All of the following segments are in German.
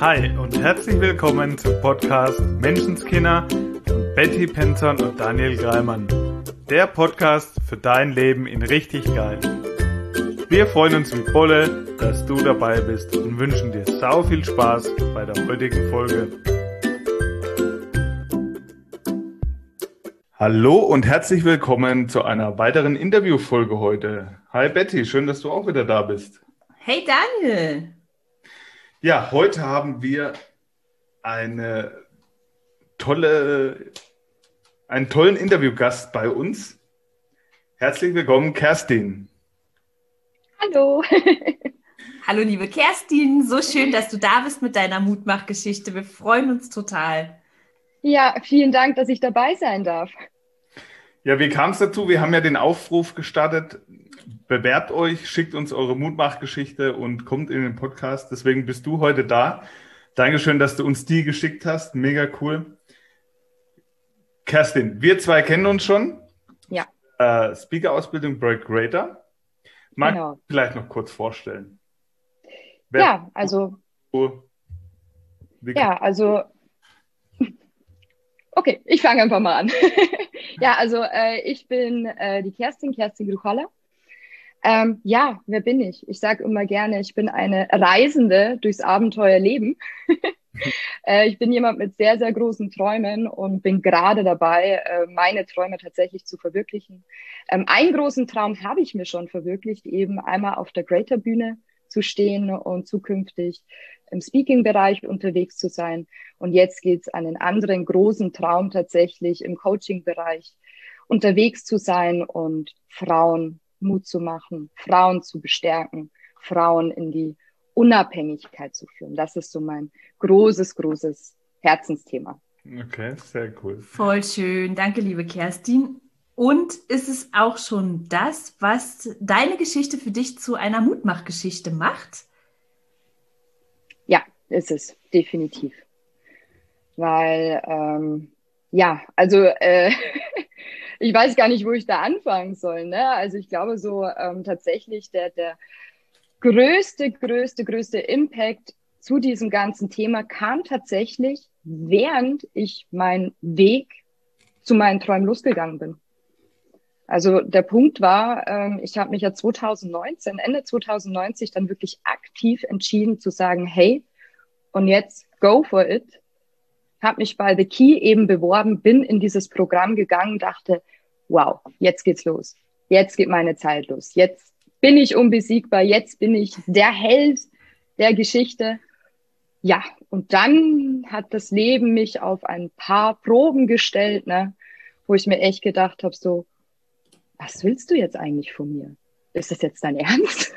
Hi und herzlich willkommen zum Podcast Menschenskinder von Betty Penzorn und Daniel Greimann. Der Podcast für dein Leben in richtig geil. Wir freuen uns wie Bolle, dass du dabei bist und wünschen dir sau viel Spaß bei der heutigen Folge. Hallo und herzlich willkommen zu einer weiteren Interviewfolge heute. Hi Betty, schön, dass du auch wieder da bist. Hey Daniel! Ja, heute haben wir einen tollen Interviewgast bei uns. Herzlich willkommen, Kerstin. Hallo! Hallo liebe Kerstin, so schön, dass du da bist mit deiner Mutmachgeschichte. Wir freuen uns total. Ja, vielen Dank, dass ich dabei sein darf. Ja, wie kam es dazu? Wir haben ja den Aufruf gestartet. Bewerbt euch, schickt uns eure Mutmachgeschichte und kommt in den Podcast. Deswegen bist du heute da. Dankeschön, dass du uns die geschickt hast. Mega cool. Kerstin, wir zwei kennen uns schon. Ja. Speaker-Ausbildung Break Greater. Magst du vielleicht noch kurz vorstellen? Okay, ich fange einfach mal an. Ich bin die Kerstin Gruchalla. Wer bin ich? Ich sage immer gerne, ich bin eine Reisende durchs Abenteuerleben. Ich bin jemand mit sehr, sehr großen Träumen und bin gerade dabei, meine Träume tatsächlich zu verwirklichen. Einen großen Traum habe ich mir schon verwirklicht, eben einmal auf der Greater-Bühne zu stehen und zukünftig im Speaking-Bereich unterwegs zu sein. Und jetzt geht es an einen anderen großen Traum tatsächlich im Coaching-Bereich unterwegs zu sein und Frauen Mut zu machen, Frauen zu bestärken, Frauen in die Unabhängigkeit zu führen. Das ist so mein großes Herzensthema. Okay, sehr cool. Voll schön. Danke, liebe Kerstin. Und ist es auch schon das, was deine Geschichte für dich zu einer Mutmachgeschichte macht? Ja, ist es, definitiv. Weil, ich weiß gar nicht, wo ich da anfangen soll. Ne? Also ich glaube so tatsächlich der größte Impact zu diesem ganzen Thema kam tatsächlich, während ich meinen Weg zu meinen Träumen losgegangen bin. Also der Punkt war, ich habe mich ja Ende 2019 dann wirklich aktiv entschieden zu sagen, hey, und jetzt go for it. Habe mich bei The Key eben beworben, bin in dieses Programm gegangen, dachte, wow, jetzt geht's los. Jetzt geht meine Zeit los. Jetzt bin ich unbesiegbar. Jetzt bin ich der Held der Geschichte. Ja, und dann hat das Leben mich auf ein paar Proben gestellt, ne, wo ich mir echt gedacht habe, so, was willst du jetzt eigentlich von mir? Ist das jetzt dein Ernst?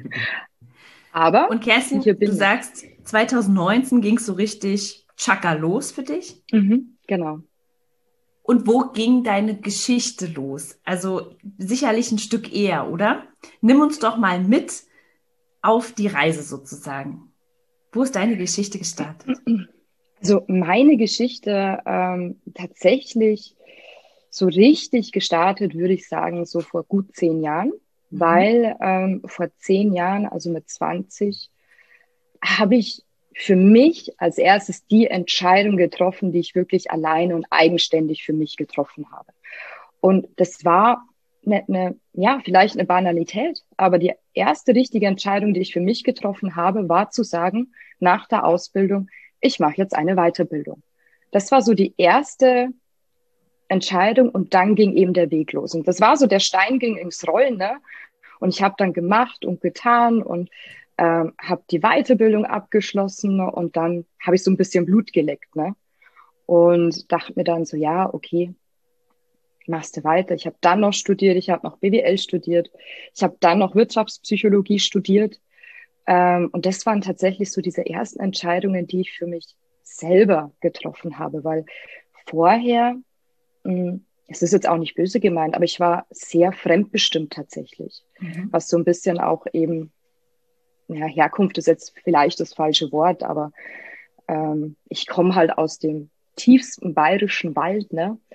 Aber und Kerstin, du sagst, 2019 ging es so richtig tschakka los für dich? Mhm, genau. Und wo ging deine Geschichte los? Also sicherlich ein Stück eher, oder? Nimm uns doch mal mit auf die Reise sozusagen. Wo ist deine Geschichte gestartet? Also meine Geschichte tatsächlich so richtig gestartet, würde ich sagen, so vor gut 10 Jahren. Weil vor 10 Jahren, also mit 20, habe ich für mich als erstes die Entscheidung getroffen, die ich wirklich alleine und eigenständig für mich getroffen habe. Und das war vielleicht eine Banalität, aber die erste richtige Entscheidung, die ich für mich getroffen habe, war zu sagen, nach der Ausbildung, ich mache jetzt eine Weiterbildung. Das war so die erste Entscheidung und dann ging eben der Weg los. Und das war so, der Stein ging ins Rollen, ne? Und ich habe dann gemacht und getan und habe die Weiterbildung abgeschlossen und dann habe ich so ein bisschen Blut geleckt, ne? Und dachte mir dann so, ja, okay, machst du weiter. Ich habe dann noch studiert, ich habe noch BWL studiert, ich habe dann noch Wirtschaftspsychologie studiert. Und das waren tatsächlich so diese ersten Entscheidungen, die ich für mich selber getroffen habe, weil vorher, es ist jetzt auch nicht böse gemeint, aber ich war sehr fremdbestimmt tatsächlich, was so ein bisschen auch eben, Herkunft ist jetzt vielleicht das falsche Wort, aber ich komme halt aus dem tiefsten bayerischen Wald, ne?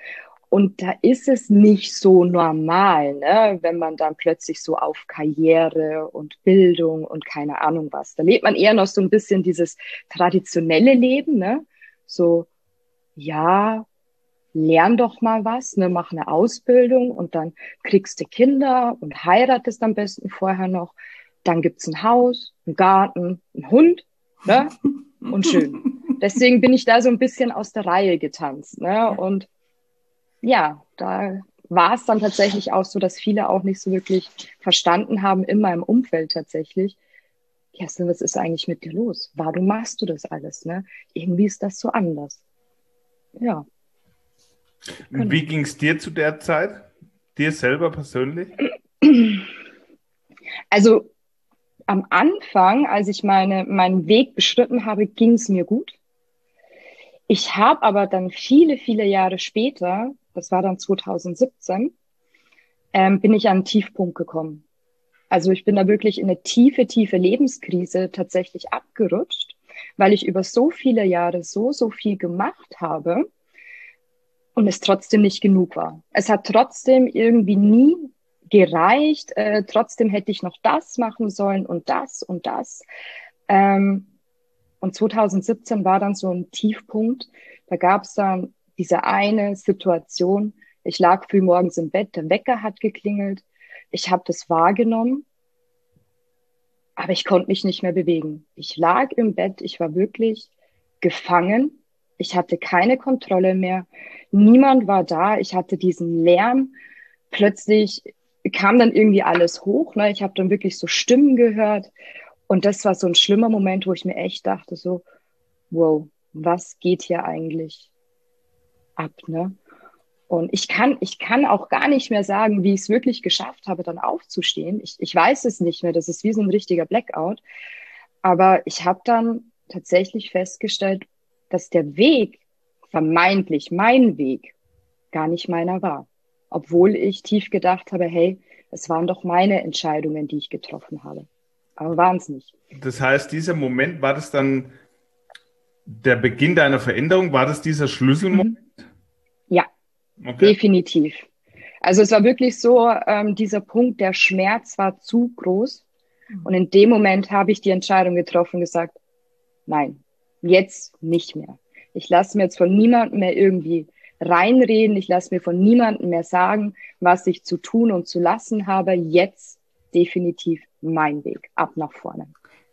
Und da ist es nicht so normal, ne, wenn man dann plötzlich so auf Karriere und Bildung und keine Ahnung was. Da lebt man eher noch so ein bisschen dieses traditionelle Leben, ne? So, ja, lern doch mal was, ne, mach eine Ausbildung und dann kriegst du Kinder und heiratest am besten vorher noch. Dann gibt's ein Haus, einen Garten, einen Hund, ne? Und schön. Deswegen bin ich da so ein bisschen aus der Reihe getanzt, ne? Und ja, da war es dann tatsächlich auch so, dass viele auch nicht so wirklich verstanden haben in meinem Umfeld tatsächlich. Kerstin, was ist eigentlich mit dir los? Warum machst du das alles, ne? Irgendwie ist das so anders. Ja. Genau. Wie ging es dir zu der Zeit? Dir selber persönlich? Also am Anfang, als ich meinen Weg beschritten habe, ging es mir gut. Ich habe aber dann viele, viele Jahre später, das war dann 2017, bin ich an einen Tiefpunkt gekommen. Also ich bin da wirklich in eine tiefe, tiefe Lebenskrise tatsächlich abgerutscht, weil ich über so viele Jahre so viel gemacht habe und es trotzdem nicht genug war. Es hat trotzdem irgendwie nie gereicht. Trotzdem hätte ich noch das machen sollen und das und das. Und 2017 war dann so ein Tiefpunkt. Da gab es dann diese eine Situation. Ich lag früh morgens im Bett, der Wecker hat geklingelt. Ich habe das wahrgenommen, aber ich konnte mich nicht mehr bewegen. Ich lag im Bett, ich war wirklich gefangen. Ich hatte keine Kontrolle mehr. Niemand war da. Ich hatte diesen Lärm. Plötzlich kam dann irgendwie alles hoch. Ne? Ich habe dann wirklich so Stimmen gehört. Und das war so ein schlimmer Moment, wo ich mir echt dachte, so, wow, was geht hier eigentlich ab, ne? Und ich kann auch gar nicht mehr sagen, wie ich es wirklich geschafft habe, dann aufzustehen. Ich weiß es nicht mehr. Das ist wie so ein richtiger Blackout. Aber ich habe dann tatsächlich festgestellt, dass der Weg, vermeintlich mein Weg, gar nicht meiner war. Obwohl ich tief gedacht habe, hey, es waren doch meine Entscheidungen, die ich getroffen habe. Aber waren es nicht. Das heißt, dieser Moment, war das dann der Beginn deiner Veränderung? War das dieser Schlüsselmoment? Ja, okay. Definitiv. Also es war wirklich so, dieser Punkt, der Schmerz war zu groß. Und in dem Moment habe ich die Entscheidung getroffen und gesagt, nein, jetzt nicht mehr. Ich lasse mir jetzt von niemandem mehr irgendwie reinreden. Ich lasse mir von niemandem mehr sagen, was ich zu tun und zu lassen habe. Jetzt definitiv mein Weg, ab nach vorne.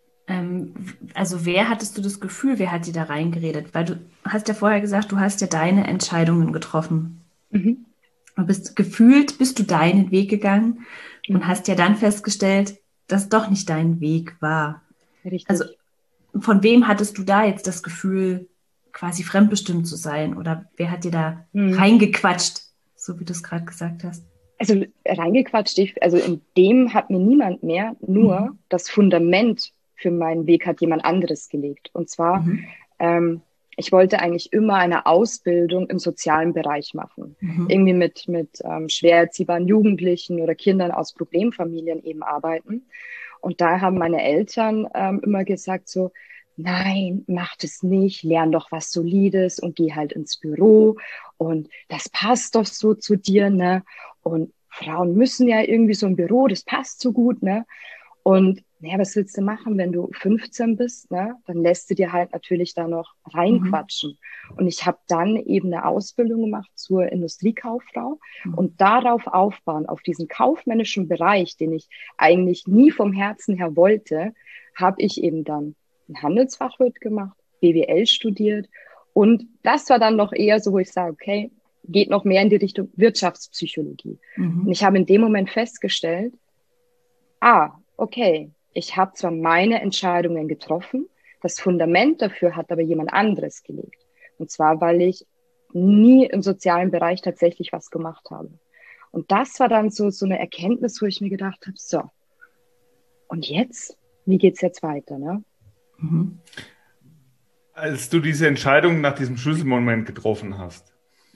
Also wer hattest du das Gefühl, wer hat dir da reingeredet? Weil du hast ja vorher gesagt, du hast ja deine Entscheidungen getroffen. Mhm. Und bist du deinen Weg gegangen und hast ja dann festgestellt, dass doch nicht dein Weg war. Richtig. Also von wem hattest du da jetzt das Gefühl, quasi fremdbestimmt zu sein? Oder wer hat dir da reingequatscht, so wie du es gerade gesagt hast? Also reingequatscht, also in dem hat mir niemand mehr, nur das Fundament für meinen Weg hat jemand anderes gelegt. Und zwar, ich wollte eigentlich immer eine Ausbildung im sozialen Bereich machen. Irgendwie mit schwer erziehbaren Jugendlichen oder Kindern aus Problemfamilien eben arbeiten. Und da haben meine Eltern immer gesagt so, nein, mach das nicht, lern doch was Solides und geh halt ins Büro und das passt doch so zu dir, ne? Und Frauen müssen ja irgendwie so im Büro, das passt so gut, ne? Und naja, was willst du machen, wenn du 15 bist, ne? Dann lässt du dir halt natürlich da noch reinquatschen. Und ich habe dann eben eine Ausbildung gemacht zur Industriekauffrau und darauf aufbauen, auf diesen kaufmännischen Bereich, den ich eigentlich nie vom Herzen her wollte, habe ich eben dann ein Handelsfachwirt gemacht, BWL studiert und das war dann noch eher so, wo ich sage, okay, geht noch mehr in die Richtung Wirtschaftspsychologie. Und ich habe in dem Moment festgestellt, okay, ich habe zwar meine Entscheidungen getroffen, das Fundament dafür hat aber jemand anderes gelegt. Und zwar, weil ich nie im sozialen Bereich tatsächlich was gemacht habe. Und das war dann so eine Erkenntnis, wo ich mir gedacht habe, so, und jetzt? Wie geht's jetzt weiter, ne? Als du diese Entscheidung nach diesem Schlüsselmoment getroffen hast,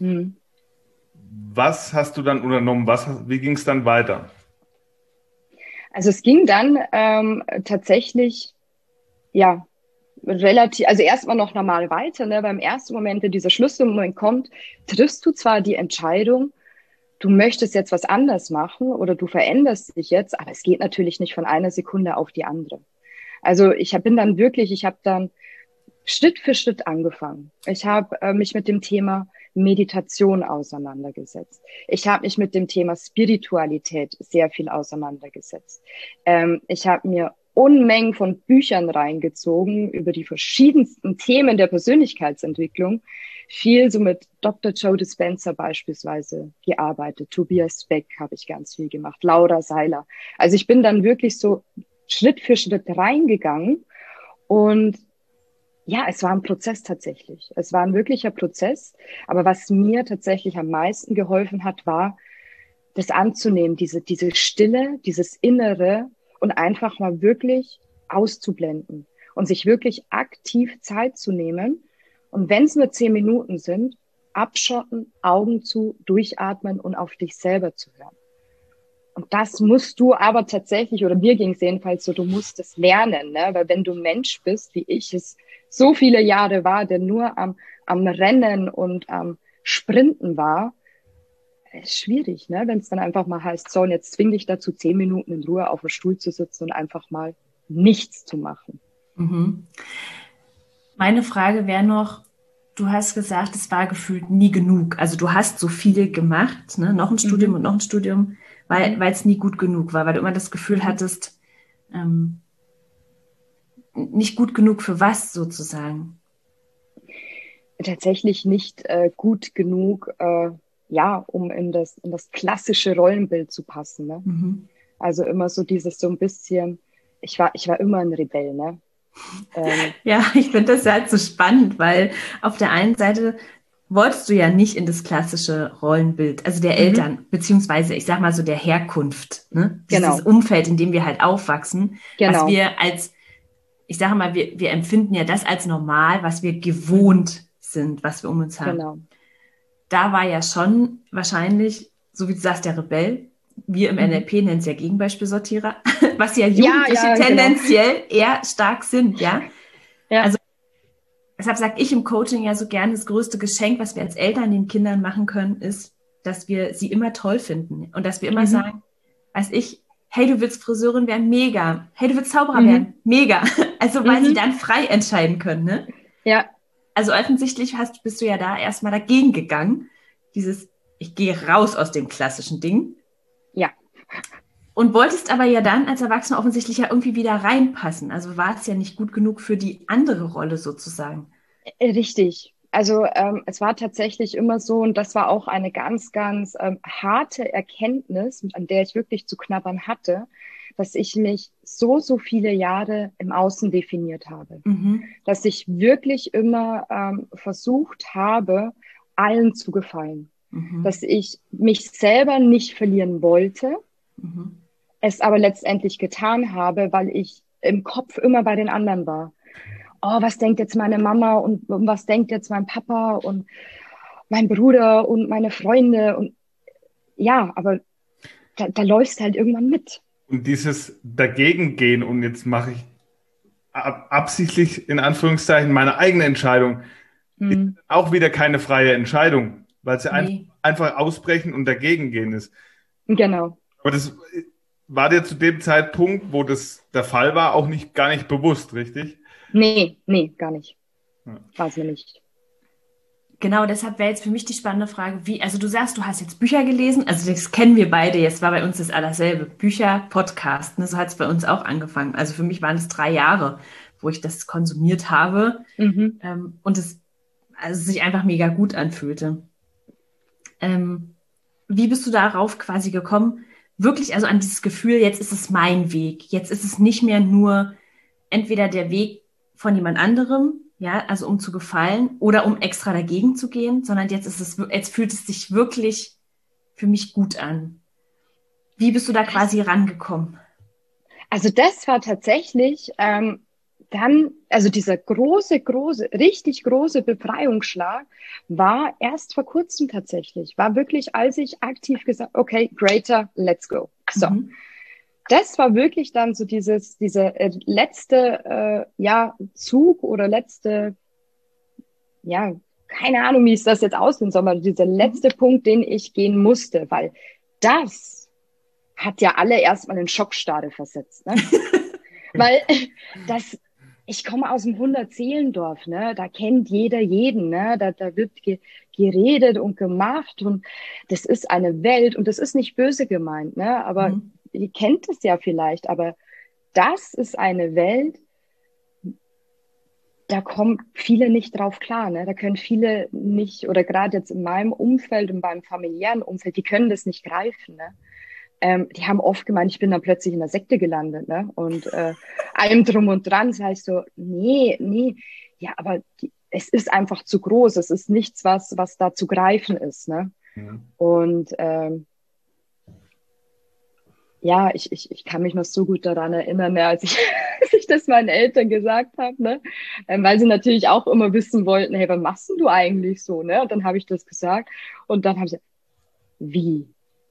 was hast du dann unternommen? Wie ging es dann weiter? Also es ging dann tatsächlich, ja, relativ, also erstmal noch normal weiter, ne? Beim ersten Moment, wenn dieser Schlüsselmoment kommt, triffst du zwar die Entscheidung, du möchtest jetzt was anders machen oder du veränderst dich jetzt, aber es geht natürlich nicht von einer Sekunde auf die andere. Also ich habe dann Schritt für Schritt angefangen. Ich habe mich mit dem Thema Meditation auseinandergesetzt. Ich habe mich mit dem Thema Spiritualität sehr viel auseinandergesetzt. Ich habe mir Unmengen von Büchern reingezogen über die verschiedensten Themen der Persönlichkeitsentwicklung. Viel so mit Dr. Joe Dispenza beispielsweise gearbeitet. Tobias Beck habe ich ganz viel gemacht. Laura Seiler. Also ich bin dann wirklich so Schritt für Schritt reingegangen und ja, es war ein Prozess tatsächlich. Es war ein wirklicher Prozess. Aber was mir tatsächlich am meisten geholfen hat, war, das anzunehmen, diese Stille, dieses Innere und einfach mal wirklich auszublenden und sich wirklich aktiv Zeit zu nehmen. Und wenn es nur 10 Minuten sind, abschotten, Augen zu, durchatmen und auf dich selber zu hören. Und das musst du aber tatsächlich, oder mir ging es jedenfalls so, du musst es lernen, ne? Weil wenn du Mensch bist, wie ich es so viele Jahre war, der nur am Rennen und am Sprinten war, ist schwierig, ne? Wenn es dann einfach mal heißt, so, und jetzt zwing dich dazu, 10 Minuten in Ruhe auf dem Stuhl zu sitzen und einfach mal nichts zu machen. Mhm. Meine Frage wäre noch, du hast gesagt, es war gefühlt nie genug. Also du hast so viel gemacht, ne? Noch ein Studium und noch ein Studium, weil es nie gut genug war, weil du immer das Gefühl hattest, nicht gut genug für was sozusagen? Tatsächlich nicht gut genug, um in das klassische Rollenbild zu passen. Ne? Mhm. Also immer so dieses so ein bisschen, ich war immer ein Rebell, ne? Ja, ich finde das halt so spannend, weil auf der einen Seite wolltest du ja nicht in das klassische Rollenbild, also der Eltern, beziehungsweise ich sag mal so der Herkunft, ne? Genau. Dieses Umfeld, in dem wir halt aufwachsen, Genau. was wir als, ich sage mal, wir empfinden ja das als normal, was wir gewohnt sind, was wir um uns haben. Genau. Da war ja schon wahrscheinlich, so wie du sagst, der Rebell. Wir im NLP nennen es ja Gegenbeispielsortierer, was ja Jugendliche tendenziell eher stark sind, ja. Also deshalb sage ich im Coaching ja so gerne, das größte Geschenk, was wir als Eltern den Kindern machen können, ist, dass wir sie immer toll finden und dass wir immer sagen, hey, du willst Friseurin werden, mega. Hey, du willst Zauberer werden, mega. Also weil sie dann frei entscheiden können, ne? Ja. Also offensichtlich bist du ja da erstmal dagegen gegangen. Ich gehe raus aus dem klassischen Ding. Ja. Und wolltest aber ja dann als Erwachsener offensichtlich ja irgendwie wieder reinpassen. Also war es ja nicht gut genug für die andere Rolle sozusagen. Richtig. Also es war tatsächlich immer so, und das war auch eine ganz, ganz harte Erkenntnis, an der ich wirklich zu knabbern hatte, dass ich mich so viele Jahre im Außen definiert habe. Dass ich wirklich immer versucht habe, allen zu gefallen. Dass ich mich selber nicht verlieren wollte, es aber letztendlich getan habe, weil ich im Kopf immer bei den anderen war. Oh, was denkt jetzt meine Mama und was denkt jetzt mein Papa und mein Bruder und meine Freunde und ja, aber da läufst du halt irgendwann mit. Und dieses Dagegengehen und jetzt mache ich absichtlich in Anführungszeichen meine eigene Entscheidung, ist auch wieder keine freie Entscheidung, weil es ja einfach ausbrechen und dagegen gehen ist. Genau. Aber das war dir zu dem Zeitpunkt, wo das der Fall war, auch gar nicht bewusst, richtig? Nee, gar nicht. War es mir nicht. Genau, deshalb wäre jetzt für mich die spannende Frage, also du sagst, du hast jetzt Bücher gelesen, also das kennen wir beide, jetzt war bei uns das dasselbe, Bücher, Podcast, ne, so hat es bei uns auch angefangen. Also für mich waren es 3 Jahre, wo ich das konsumiert habe und es sich einfach mega gut anfühlte. Wie bist du darauf quasi gekommen, wirklich also an dieses Gefühl, jetzt ist es mein Weg, jetzt ist es nicht mehr nur entweder der Weg von jemand anderem, ja, also um zu gefallen oder um extra dagegen zu gehen, sondern jetzt fühlt es sich wirklich für mich gut an. Wie bist du da quasi rangekommen? Also das war tatsächlich also dieser richtig große Befreiungsschlag war erst vor kurzem tatsächlich. War wirklich, als ich aktiv gesagt, okay, greater, let's go. So. das war wirklich dann so dieser letzte Zug oder letzte, ja, keine Ahnung, wie ich das jetzt aussehen soll, aber dieser letzte Punkt, den ich gehen musste, weil das hat ja alle erstmal in Schockstarre versetzt, ne? Weil ich komme aus dem 100-Seelendorf, ne? Da kennt jeder jeden, ne? Da wird geredet und gemacht und das ist eine Welt und das ist nicht böse gemeint, ne? Aber ihr kennt es ja vielleicht, aber das ist eine Welt, da kommen viele nicht drauf klar, ne? Da können viele nicht, oder gerade jetzt in meinem Umfeld, in meinem familiären Umfeld, die können das nicht greifen, ne? Die haben oft gemeint, ich bin dann plötzlich in der Sekte gelandet, ne? Und allem drum und dran sage ich so, nee, ja, aber es ist einfach zu groß, es ist nichts, was da zu greifen ist, ne? Ja. Und ja, ich kann mich noch so gut daran erinnern, ne, als ich das meinen Eltern gesagt habe, ne? Weil sie natürlich auch immer wissen wollten, hey, was machst denn du eigentlich so, ne? Und dann habe ich das gesagt und dann haben sie, wie?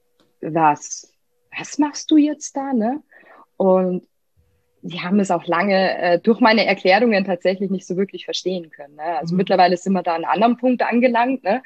Was machst du jetzt da, ne? Und die haben es auch lange durch meine Erklärungen tatsächlich nicht so wirklich verstehen können, ne? Also mittlerweile sind wir da an einem anderen Punkt angelangt, ne?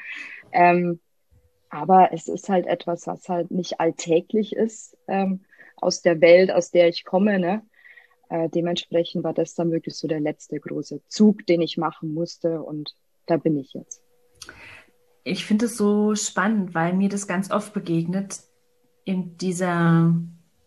Aber es ist halt etwas, was halt nicht alltäglich ist aus der Welt, aus der ich komme, ne? Dementsprechend war das dann wirklich so der letzte große Zug, den ich machen musste und da bin ich jetzt. Ich finde es so spannend, weil mir das ganz oft begegnet, in diese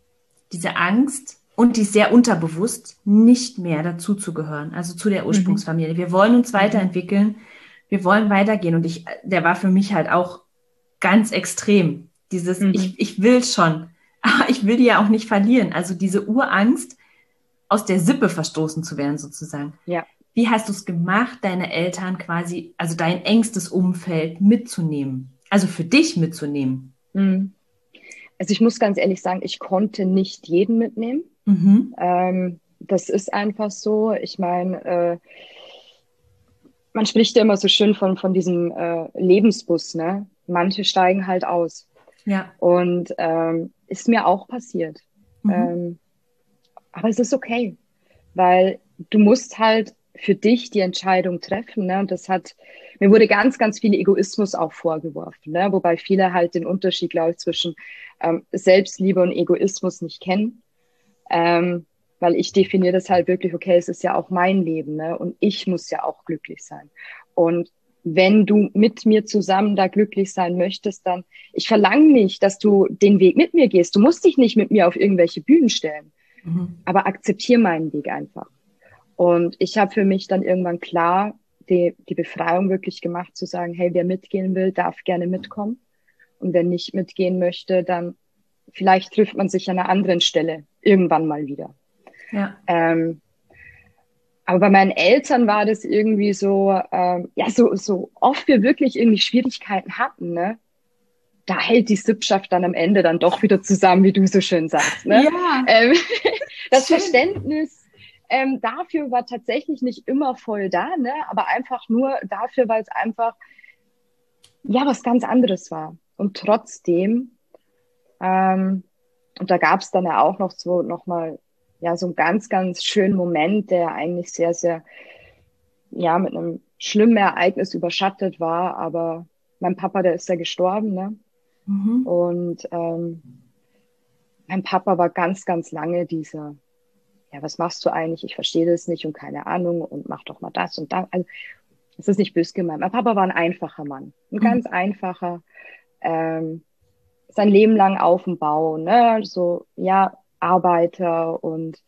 Angst, und die ist sehr unterbewusst, nicht mehr dazu zu gehören, also zu der Ursprungsfamilie. Wir wollen uns weiterentwickeln, wir wollen weitergehen und der war für mich halt auch ganz extrem. Dieses, ich will schon, aber ich will die ja auch nicht verlieren. Also diese Urangst, aus der Sippe verstoßen zu werden sozusagen. Ja. Wie hast du es gemacht, deine Eltern quasi, also dein engstes Umfeld mitzunehmen? Also für dich mitzunehmen? Also ich muss ganz ehrlich sagen, ich konnte nicht jeden mitnehmen. Das ist einfach so. Ich meine, man spricht ja immer so schön von diesem Lebensbus, ne? Manche steigen halt aus. Ja. Und ist mir auch passiert. Aber es ist okay, weil du musst halt für dich die Entscheidung treffen, ne? Und mir wurde ganz, ganz viel Egoismus auch vorgeworfen, ne? Wobei viele halt den Unterschied, glaube ich, zwischen Selbstliebe und Egoismus nicht kennen. Weil ich definiere das halt wirklich, okay, es ist ja auch mein Leben, ne? Und ich muss ja auch glücklich sein. Und wenn du mit mir zusammen da glücklich sein möchtest, dann, ich verlange nicht, dass du den Weg mit mir gehst. Du musst dich nicht mit mir auf irgendwelche Bühnen stellen. Aber akzeptiere meinen Weg einfach. Und ich habe für mich dann irgendwann klar die Befreiung wirklich gemacht, zu sagen, hey, wer mitgehen will, darf gerne mitkommen. Und wer nicht mitgehen möchte, dann vielleicht trifft man sich an einer anderen Stelle irgendwann mal wieder. Ja. Aber bei meinen Eltern war das irgendwie so, so oft wir wirklich irgendwie Schwierigkeiten hatten, ne? Da hält die Sippschaft dann am Ende dann doch wieder zusammen, wie du so schön sagst, ne? Ja. Das Verständnis dafür war tatsächlich nicht immer voll da, ne? Aber einfach nur dafür, weil es einfach was ganz anderes war. Und trotzdem, und da gab es dann ja auch noch so nochmal so einen ganz, ganz schönen Moment, der eigentlich sehr, sehr mit einem schlimmen Ereignis überschattet war. Aber mein Papa, der ist ja gestorben, ne? Und mein Papa war ganz, ganz lange dieser, was machst du eigentlich? Ich verstehe das nicht und keine Ahnung und mach doch mal das und das. Also, das ist nicht böse gemeint. Mein Papa war ein einfacher Mann, ein ganz einfacher, sein Leben lang auf dem Bau, ne, so, Arbeiter und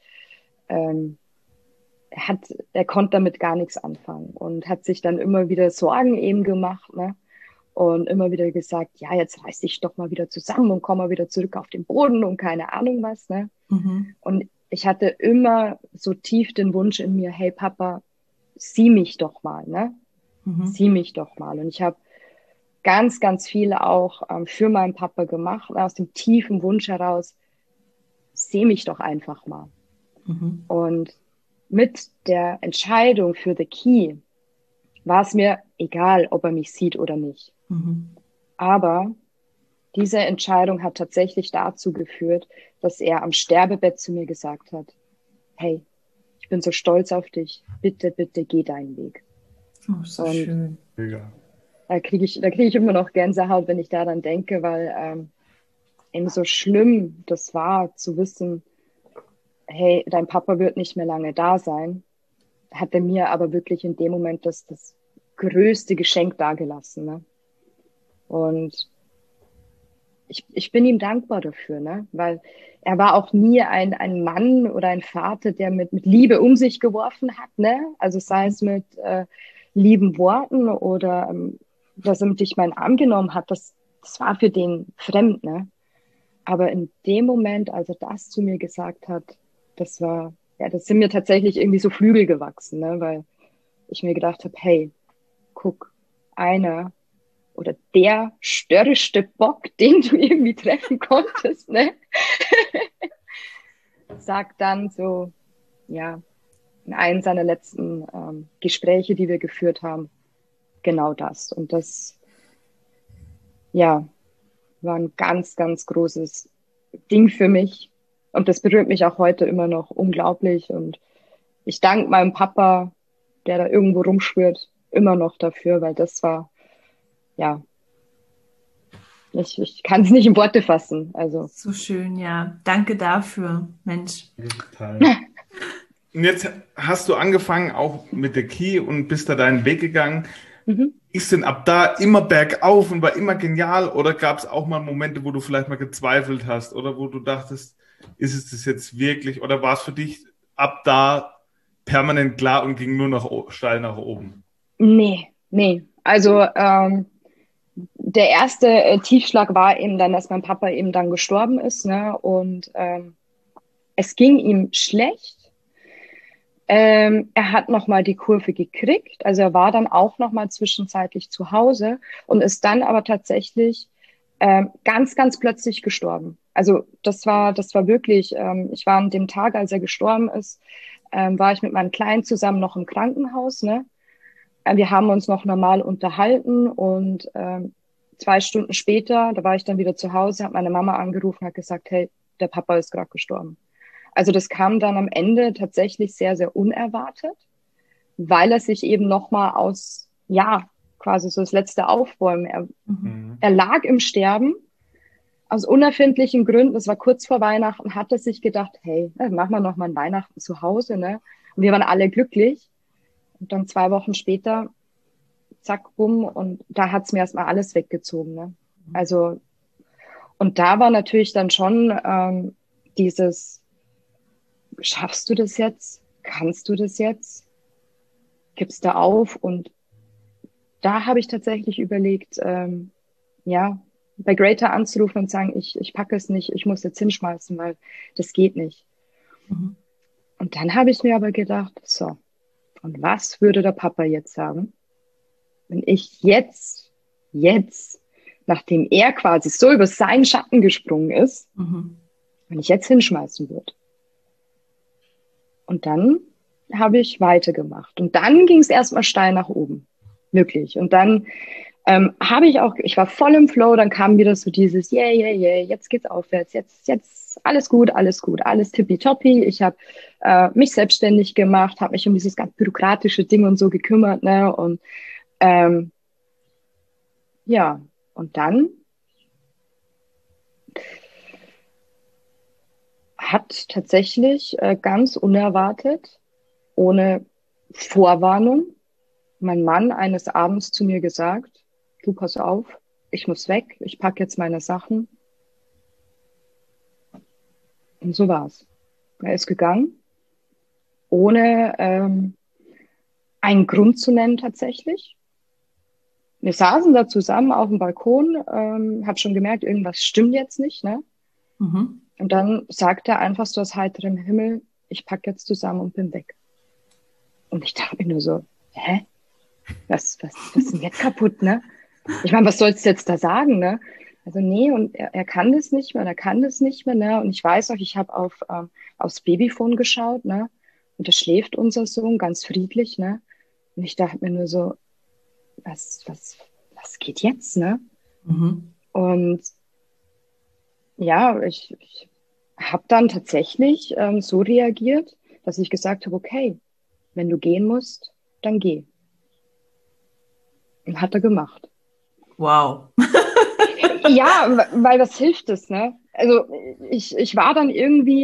er konnte damit gar nichts anfangen und hat sich dann immer wieder Sorgen eben gemacht, ne, und immer wieder gesagt, jetzt reiß dich doch mal wieder zusammen und komm mal wieder zurück auf den Boden und keine Ahnung was, ne. Und ich hatte immer so tief den Wunsch in mir, hey Papa, sieh mich doch mal, ne? Sieh mich doch mal. Und ich habe ganz, ganz viel auch für meinen Papa gemacht, aus dem tiefen Wunsch heraus, seh mich doch einfach mal. Und mit der Entscheidung für The Key war es mir egal, ob er mich sieht oder nicht. Aber diese Entscheidung hat tatsächlich dazu geführt, dass er am Sterbebett zu mir gesagt hat, hey, ich bin so stolz auf dich, bitte, bitte geh deinen Weg. Oh, so Und schön. Mega. da kriege ich immer noch Gänsehaut, wenn ich daran denke, weil eben so schlimm das war, zu wissen, hey, dein Papa wird nicht mehr lange da sein, hat er mir aber wirklich in dem Moment das größte Geschenk dagelassen. Ne? Und ich bin ihm dankbar dafür, ne? Weil er war auch nie ein Mann oder ein Vater, der mit Liebe um sich geworfen hat. Ne? Also sei es mit lieben Worten oder dass er dich meinen Arm genommen hat, das war für den fremd. Ne? Aber in dem Moment, als er das zu mir gesagt hat, das sind mir tatsächlich irgendwie so Flügel gewachsen, ne? Weil ich mir gedacht habe, hey, guck, einer oder der störrischste Bock, den du irgendwie treffen konntest, ne? sagt dann so, ja, in einem seiner letzten Gespräche, die wir geführt haben, genau das. Und das, ja, war ein ganz, ganz großes Ding für mich. Und das berührt mich auch heute immer noch unglaublich. Und ich danke meinem Papa, der da irgendwo rumschwirrt, immer noch dafür, weil das war, ja, ich kann es nicht in Worte fassen. Also. So schön, ja. Danke dafür, Mensch. Total. Und jetzt hast du angefangen auch mit der Key und bist da deinen Weg gegangen. Ist denn ab da immer bergauf und war immer genial oder gab es auch mal Momente, wo du vielleicht mal gezweifelt hast oder wo du dachtest, ist es das jetzt wirklich oder war es für dich ab da permanent klar und ging nur noch steil nach oben? Nee. Also der erste Tiefschlag war eben dann, dass mein Papa eben dann gestorben ist, ne? Und es ging ihm schlecht. Er hat nochmal die Kurve gekriegt, also er war dann auch nochmal zwischenzeitlich zu Hause und ist dann aber tatsächlich ganz, ganz plötzlich gestorben. Also das war wirklich, ich war an dem Tag, als er gestorben ist, war ich mit meinem Kleinen zusammen noch im Krankenhaus, ne? Wir haben uns noch normal unterhalten und 2 Stunden später, da war ich dann wieder zu Hause, hat meine Mama angerufen, hat gesagt, hey, der Papa ist gerade gestorben. Also das kam dann am Ende tatsächlich sehr, sehr unerwartet, weil er sich eben nochmal quasi so das letzte Aufbäumen. Er lag im Sterben aus unerfindlichen Gründen. Es war kurz vor Weihnachten, hat er sich gedacht, hey, machen wir nochmal ein Weihnachten zu Hause, ne? Und wir waren alle glücklich. Und dann 2 Wochen später, zack, bumm, und da hat's mir erstmal alles weggezogen, ne? Also, und da war natürlich dann schon dieses, schaffst du das jetzt? Kannst du das jetzt? Gibst du auf? Und da habe ich tatsächlich überlegt, bei Greater anzurufen und sagen, ich packe es nicht, ich muss jetzt hinschmeißen, weil das geht nicht. Und dann habe ich mir aber gedacht, so, und was würde der Papa jetzt sagen, wenn ich jetzt, nachdem er quasi so über seinen Schatten gesprungen ist, wenn ich jetzt hinschmeißen würde? Und dann habe ich weitergemacht. Und dann ging es erstmal steil nach oben. Wirklich. Und dann ich war voll im Flow, dann kam wieder so dieses, yeah, jetzt geht's aufwärts, jetzt alles gut, alles tippitoppi. Ich habe mich selbstständig gemacht, habe mich um dieses ganz bürokratische Ding und so gekümmert, ne? Und und dann hat tatsächlich ganz unerwartet, ohne Vorwarnung, mein Mann eines Abends zu mir gesagt, du, pass auf, ich muss weg, ich packe jetzt meine Sachen. Und so war's. Er ist gegangen, ohne einen Grund zu nennen tatsächlich. Wir saßen da zusammen auf dem Balkon, hab schon gemerkt, irgendwas stimmt jetzt nicht, ne? Und dann sagt er einfach so aus heiterem Himmel, ich packe jetzt zusammen und bin weg. Und ich dachte mir nur so, hä? Was ist denn jetzt kaputt, ne? Ich meine, was sollst du jetzt da sagen, ne? Also nee, und er kann das nicht mehr, ne? Und ich weiß noch, ich habe aufs Babyphone geschaut, ne? Und da schläft unser Sohn ganz friedlich, ne? Und ich dachte mir nur so, was geht jetzt, ne? Und ja, ich habe dann tatsächlich so reagiert, dass ich gesagt habe, okay, wenn du gehen musst, dann geh. Und hat er gemacht. Wow. Ja, weil was hilft es, ne? Also ich war dann irgendwie,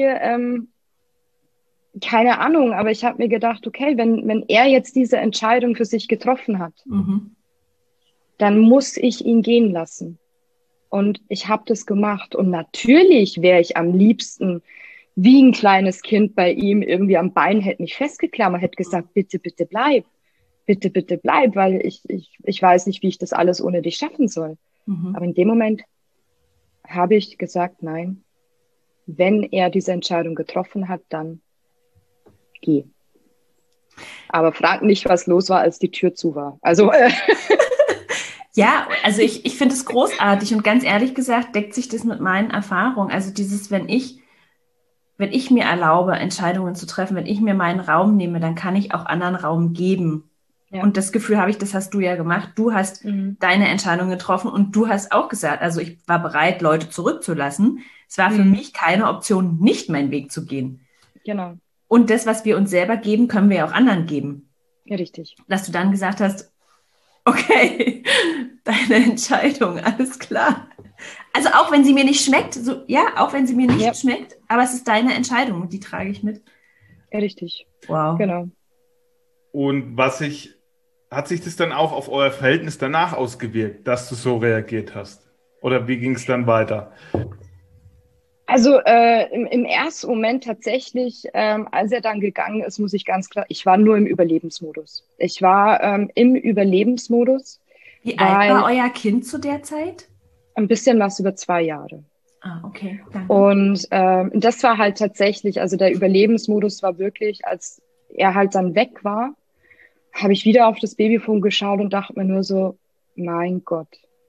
keine Ahnung, aber ich habe mir gedacht, okay, wenn er jetzt diese Entscheidung für sich getroffen hat, Mhm. dann muss ich ihn gehen lassen. Und ich habe das gemacht. Und natürlich wäre ich am liebsten wie ein kleines Kind bei ihm irgendwie am Bein, hätte mich festgeklammert, hätte gesagt, bitte, bitte bleib. Bitte, bitte bleib, weil ich weiß nicht, wie ich das alles ohne dich schaffen soll. Mhm. Aber in dem Moment habe ich gesagt, nein, wenn er diese Entscheidung getroffen hat, dann geh. Aber frag nicht, was los war, als die Tür zu war. Also, Ja, also ich finde es großartig und ganz ehrlich gesagt deckt sich das mit meinen Erfahrungen. Also dieses, wenn ich mir erlaube, Entscheidungen zu treffen, wenn ich mir meinen Raum nehme, dann kann ich auch anderen Raum geben. ja. Und das Gefühl habe ich, das hast du ja gemacht. Du hast Mhm. deine Entscheidung getroffen und du hast auch gesagt, also ich war bereit, Leute zurückzulassen. Es war für mich keine Option, nicht meinen Weg zu gehen. Genau. Und das, was wir uns selber geben, können wir ja auch anderen geben. Ja, richtig. Dass du dann gesagt hast, okay, deine Entscheidung, alles klar. Also auch wenn sie mir nicht schmeckt, so, ja, auch wenn sie mir nicht Ja. schmeckt, aber es ist deine Entscheidung und die trage ich mit. Ja, richtig. Wow. Genau. Und hat sich das dann auch auf euer Verhältnis danach ausgewirkt, dass du so reagiert hast? Oder wie ging es dann weiter? Also im ersten Moment tatsächlich, als er dann gegangen ist, muss ich ganz klar, ich war nur im Überlebensmodus. Ich war im Überlebensmodus, Wie alt war weil euer Kind zu der Zeit? ein bisschen was über 2 Jahre. Ah, okay, danke. Und das war halt tatsächlich, also der Überlebensmodus war wirklich, als er halt dann weg war, habe ich wieder auf das Babyphone geschaut und dachte mir nur so, mein Gott,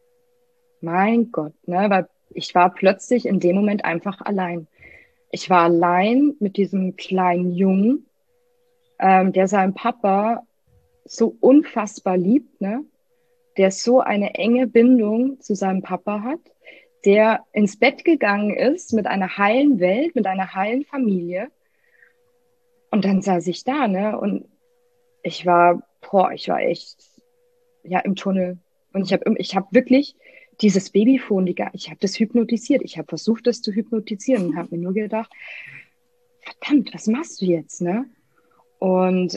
ne, weil ich war plötzlich in dem Moment einfach allein. Ich war allein mit diesem kleinen Jungen, der seinen Papa so unfassbar liebt, ne, der so eine enge Bindung zu seinem Papa hat, der ins Bett gegangen ist mit einer heilen Welt, mit einer heilen Familie. Und dann saß ich da, ne, und ich war echt, ja, im Tunnel. Und ich hab wirklich dieses Babyphone, ich habe das hypnotisiert. Ich habe versucht, das zu hypnotisieren und habe mir nur gedacht, verdammt, was machst du jetzt, ne? Und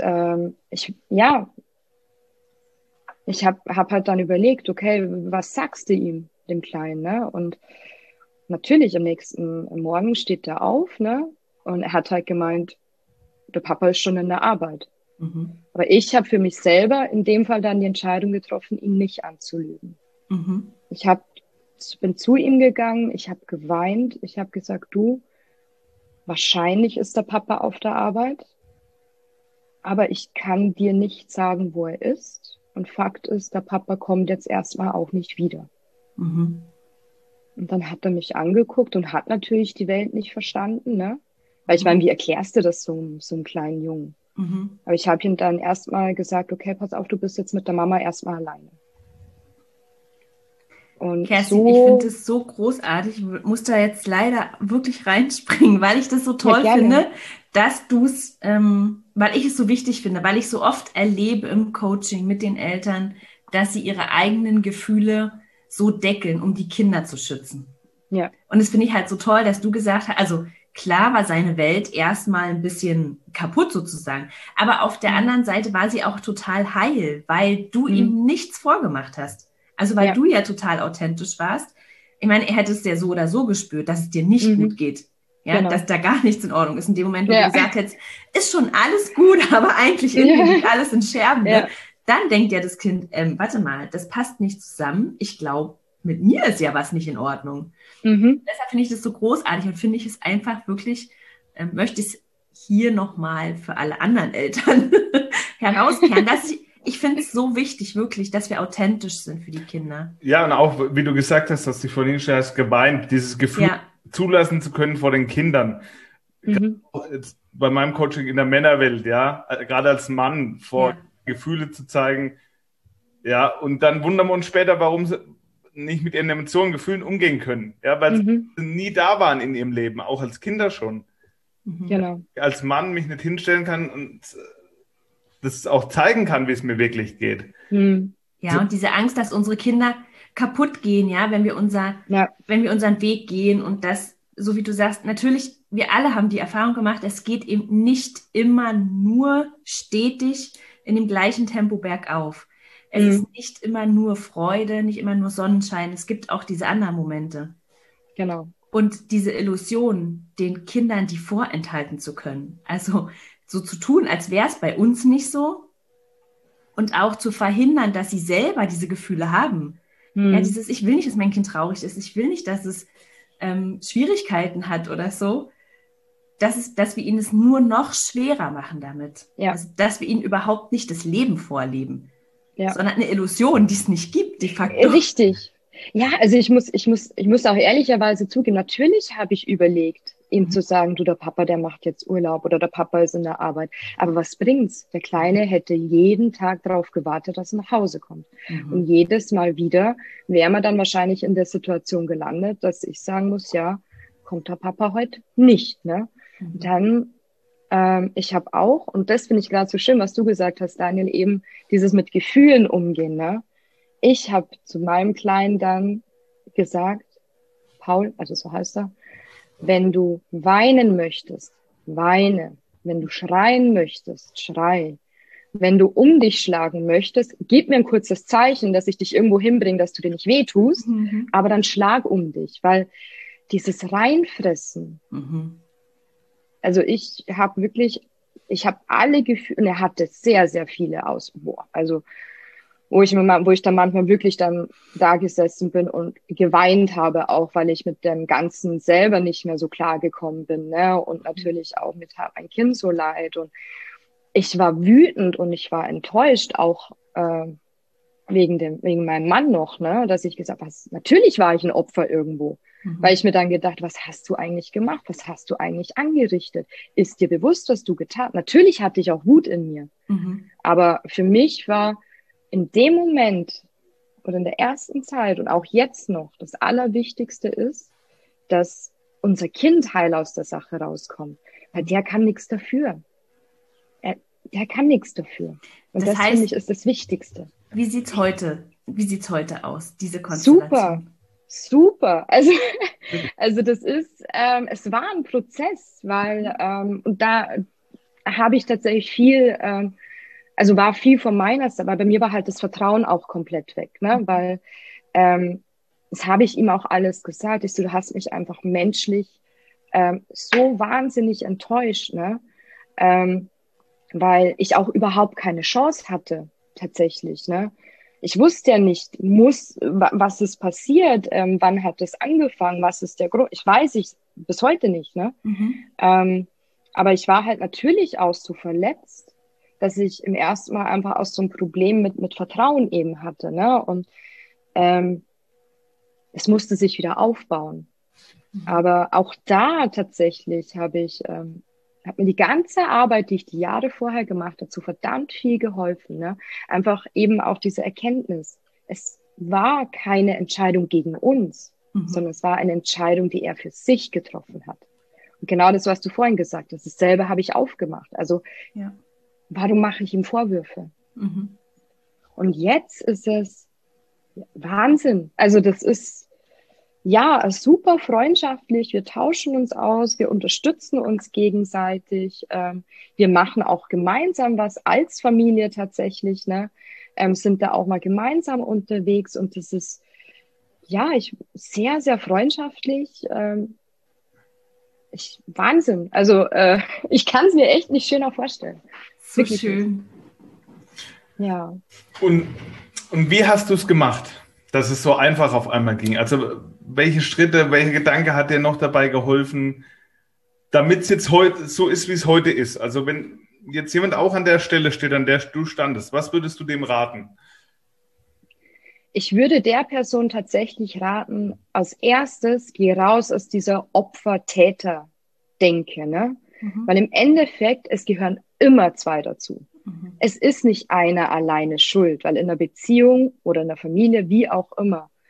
ich hab halt dann überlegt, okay, was sagst du ihm, dem Kleinen, ne? Und natürlich am nächsten Morgen steht er auf, ne? Und er hat halt gemeint, der Papa ist schon in der Arbeit. Mhm. Aber ich habe für mich selber in dem Fall dann die Entscheidung getroffen, ihn nicht anzulügen. Mhm. Bin zu ihm gegangen, ich habe geweint, ich habe gesagt, du, wahrscheinlich ist der Papa auf der Arbeit, aber ich kann dir nicht sagen, wo er ist. Und Fakt ist, der Papa kommt jetzt erstmal auch nicht wieder. Mhm. Und dann hat er mich angeguckt und hat natürlich die Welt nicht verstanden, ne? Weil ich meine, wie erklärst du das so einem kleinen Jungen? Mhm. Aber ich habe ihm dann erstmal gesagt, okay, pass auf, du bist jetzt mit der Mama erstmal alleine. Und Kerstin, ich finde es so großartig. Ich muss da jetzt leider wirklich reinspringen, weil ich das so toll finde, dass du es, weil ich es so wichtig finde, weil ich so oft erlebe im Coaching mit den Eltern, dass sie ihre eigenen Gefühle so deckeln, um die Kinder zu schützen. Ja. Und das finde ich halt so toll, dass du gesagt hast, also klar war seine Welt erstmal ein bisschen kaputt sozusagen, aber auf der anderen Seite war sie auch total heil, weil du ihm nichts vorgemacht hast. Also weil du ja total authentisch warst. Ich meine, er hätte es ja so oder so gespürt, dass es dir nicht gut geht. Ja, genau. Dass da gar nichts in Ordnung ist. In dem Moment, wo du gesagt hättest, ist schon alles gut, aber eigentlich irgendwie liegt alles in Scherben. Ne? Dann denkt ja das Kind, warte mal, das passt nicht zusammen. Ich glaube, mit mir ist ja was nicht in Ordnung. Deshalb finde ich das so großartig und finde ich es einfach wirklich, möchte ich es hier nochmal für alle anderen Eltern herauskehren, dass ich finde es so wichtig, wirklich, dass wir authentisch sind für die Kinder. Ja, und auch, wie du gesagt hast, dass du vorhin schon hast geweint, dieses Gefühl zulassen zu können vor den Kindern. Jetzt bei meinem Coaching in der Männerwelt, ja, gerade als Mann vor Gefühle zu zeigen, ja, und dann wundern wir uns später, warum nicht mit ihren Emotionen, Gefühlen umgehen können. Ja, weil sie nie da waren in ihrem Leben, auch als Kinder schon. Genau. Als Mann mich nicht hinstellen kann und das auch zeigen kann, wie es mir wirklich geht. Ja, und diese Angst, dass unsere Kinder kaputt gehen, ja, wenn wir unseren Weg gehen und das, so wie du sagst, natürlich, wir alle haben die Erfahrung gemacht, es geht eben nicht immer nur stetig in dem gleichen Tempo bergauf. Es ist nicht immer nur Freude, nicht immer nur Sonnenschein. Es gibt auch diese anderen Momente. Genau. Und diese Illusion, den Kindern die vorenthalten zu können. Also so zu tun, als wäre es bei uns nicht so. Und auch zu verhindern, dass sie selber diese Gefühle haben. Ja, ich will nicht, dass mein Kind traurig ist. Ich will nicht, dass es Schwierigkeiten hat oder so. Dass wir ihnen es nur noch schwerer machen damit. Ja. Also, dass wir ihnen überhaupt nicht das Leben vorleben. Ja. Sondern eine Illusion, die es nicht gibt, de facto. Richtig. Ja, also ich muss auch ehrlicherweise zugeben, natürlich habe ich überlegt, ihm zu sagen, du, der Papa, der macht jetzt Urlaub oder der Papa ist in der Arbeit. Aber was bringt's? Der Kleine hätte jeden Tag darauf gewartet, dass er nach Hause kommt. Und jedes Mal wieder wäre man dann wahrscheinlich in der Situation gelandet, dass ich sagen muss, ja, kommt der Papa heute nicht, ne? Und dann, ich habe auch, und das finde ich gerade so schön, was du gesagt hast, Daniel, eben dieses mit Gefühlen umgehen, ne? Ich habe zu meinem Kleinen dann gesagt, Paul, also so heißt er, wenn du weinen möchtest, weine. Wenn du schreien möchtest, schrei. Wenn du um dich schlagen möchtest, gib mir ein kurzes Zeichen, dass ich dich irgendwo hinbringe, dass du dir nicht wehtust, aber dann schlag um dich, weil dieses Reinfressen, also ich habe alle Gefühle, und er hatte sehr, sehr viele also wo ich dann manchmal wirklich dann da gesessen bin und geweint habe, auch weil ich mit dem Ganzen selber nicht mehr so klar gekommen bin, ne? Und natürlich auch mit ein Kind so leid. Und ich war wütend und ich war enttäuscht, auch wegen meinem Mann noch, ne? Dass ich gesagt habe, natürlich war ich ein Opfer irgendwo. Weil ich mir dann gedacht, was hast du eigentlich gemacht? Was hast du eigentlich angerichtet? Ist dir bewusst, was du getan hast? Natürlich hatte ich auch Wut in mir. Aber für mich war in dem Moment oder in der ersten Zeit und auch jetzt noch das Allerwichtigste ist, dass unser Kind heil aus der Sache rauskommt. Weil der kann nichts dafür. Der kann nichts dafür. Und das finde ich ist das Wichtigste. Wie sieht's heute aus, diese Konstellation? Super. Also das ist, es war ein Prozess, weil, und da habe ich tatsächlich viel, also war viel von meiner Seite, aber bei mir war halt das Vertrauen auch komplett weg, ne? Weil das habe ich ihm auch alles gesagt. Du hast mich einfach menschlich so wahnsinnig enttäuscht, ne? Weil ich auch überhaupt keine Chance hatte, tatsächlich, ne? Ich wusste ja nicht, was ist passiert, wann hat es angefangen, was ist der Grund. Ich weiß es bis heute nicht, ne? Aber ich war halt natürlich auch so verletzt, dass ich im ersten Mal einfach auch so ein Problem mit Vertrauen eben hatte, ne? Und es musste sich wieder aufbauen. Aber auch da tatsächlich hat mir die ganze Arbeit, die ich die Jahre vorher gemacht habe, so verdammt viel geholfen, ne? Einfach eben auch diese Erkenntnis. Es war keine Entscheidung gegen uns, sondern es war eine Entscheidung, die er für sich getroffen hat. Und genau das, was du vorhin gesagt hast, dasselbe habe ich aufgemacht. Also, warum mache ich ihm Vorwürfe? Und jetzt ist es Wahnsinn. Also das ist super freundschaftlich. Wir tauschen uns aus, wir unterstützen uns gegenseitig. Wir machen auch gemeinsam was als Familie tatsächlich, ne? Sind da auch mal gemeinsam unterwegs und das ist sehr, sehr freundschaftlich. Wahnsinn. Also ich kann es mir echt nicht schöner vorstellen. So wirklich schön. Ja. Und wie hast du es gemacht, dass es so einfach auf einmal ging? Also welche Schritte, welcher Gedanke hat dir noch dabei geholfen, damit es jetzt heute so ist, wie es heute ist? Also wenn jetzt jemand auch an der Stelle steht, an der du standest, was würdest du dem raten? Ich würde der Person tatsächlich raten, als erstes, geh raus aus dieser Opfer-Täter-Denke, ne? Weil im Endeffekt, es gehören immer zwei dazu. Es ist nicht einer alleine schuld, weil in einer Beziehung oder in einer Familie, wie auch immer,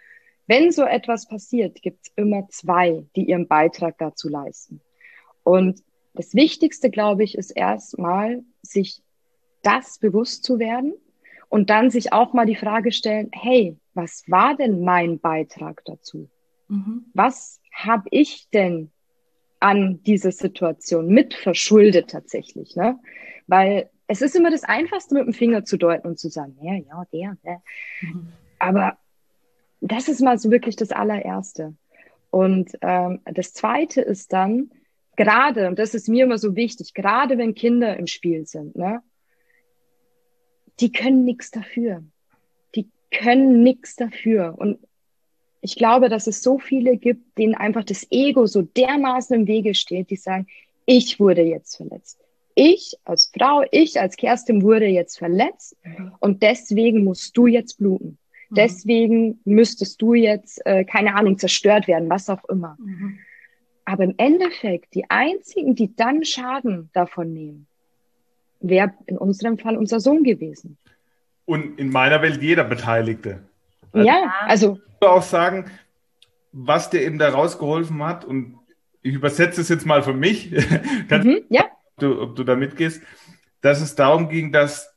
wenn so etwas passiert, gibt es immer zwei, die ihren Beitrag dazu leisten. Und das Wichtigste, glaube ich, ist erstmal, sich das bewusst zu werden und dann sich auch mal die Frage stellen, hey, was war denn mein Beitrag dazu? Was habe ich denn an dieser Situation mit verschuldet tatsächlich, ne? Weil es ist immer das Einfachste, mit dem Finger zu deuten und zu sagen, ja, der. Aber das ist mal so wirklich das Allererste. Und das Zweite ist dann, gerade, und das ist mir immer so wichtig, gerade wenn Kinder im Spiel sind, ne, die können nichts dafür. Die können nichts dafür. Und ich glaube, dass es so viele gibt, denen einfach das Ego so dermaßen im Wege steht, die sagen, ich wurde jetzt verletzt. Ich als Frau, ich als Kerstin wurde jetzt verletzt und deswegen musst du jetzt bluten. Deswegen müsstest du jetzt, keine Ahnung, zerstört werden, was auch immer. Aber im Endeffekt, die einzigen, die dann Schaden davon nehmen, wäre in unserem Fall unser Sohn gewesen. Und in meiner Welt jeder Beteiligte. Ja, also. Ich würde auch sagen, was dir eben da rausgeholfen hat, und ich übersetze es jetzt mal für mich, Ja. ob du da mitgehst, dass es darum ging, dass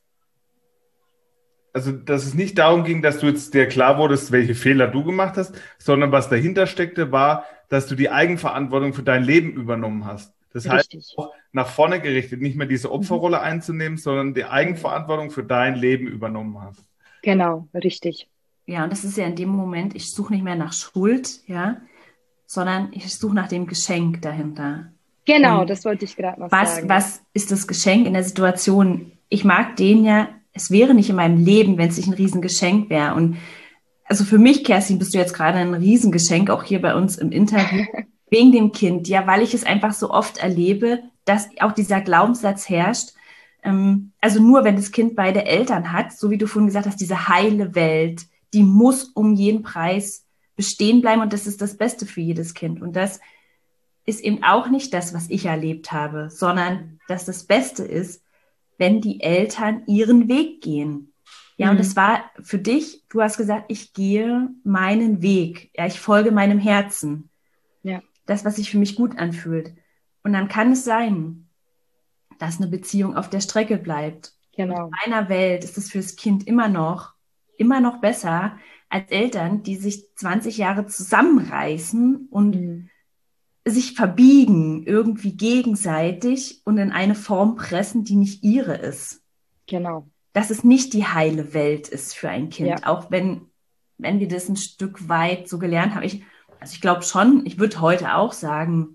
es nicht darum ging, dass du jetzt dir klar wurdest, welche Fehler du gemacht hast, sondern was dahinter steckte, war, dass du die Eigenverantwortung für dein Leben übernommen hast. Das heißt, auch nach vorne gerichtet, nicht mehr diese Opferrolle einzunehmen, sondern die Eigenverantwortung für dein Leben übernommen hast. Genau, richtig. Ja, und das ist ja in dem Moment, ich suche nicht mehr nach Schuld, ja, sondern ich suche nach dem Geschenk dahinter. Genau, und das wollte ich gerade noch sagen. Was ist das Geschenk in der Situation? Ich mag den ja, es wäre nicht in meinem Leben, wenn es nicht ein Riesengeschenk wäre. Und also für mich, Kerstin, bist du jetzt gerade ein Riesengeschenk, auch hier bei uns im Interview, wegen dem Kind. Ja, weil ich es einfach so oft erlebe, dass auch dieser Glaubenssatz herrscht, also nur wenn das Kind beide Eltern hat, so wie du vorhin gesagt hast, diese heile Welt, die muss um jeden Preis bestehen bleiben und das ist das Beste für jedes Kind. Und das ist eben auch nicht das, was ich erlebt habe, sondern dass das Beste ist, wenn die Eltern ihren Weg gehen. Ja, und es war für dich, du hast gesagt, ich gehe meinen Weg. Ja, ich folge meinem Herzen. Ja. Das, was sich für mich gut anfühlt. Und dann kann es sein, dass eine Beziehung auf der Strecke bleibt. Genau. In meiner Welt ist es fürs Kind immer noch besser als Eltern, die sich 20 Jahre zusammenreißen und sich verbiegen, irgendwie gegenseitig und in eine Form pressen, die nicht ihre ist. Genau. Dass es nicht die heile Welt ist für ein Kind, Ja. auch wenn wir das ein Stück weit so gelernt haben. Ich glaube schon, ich würde heute auch sagen,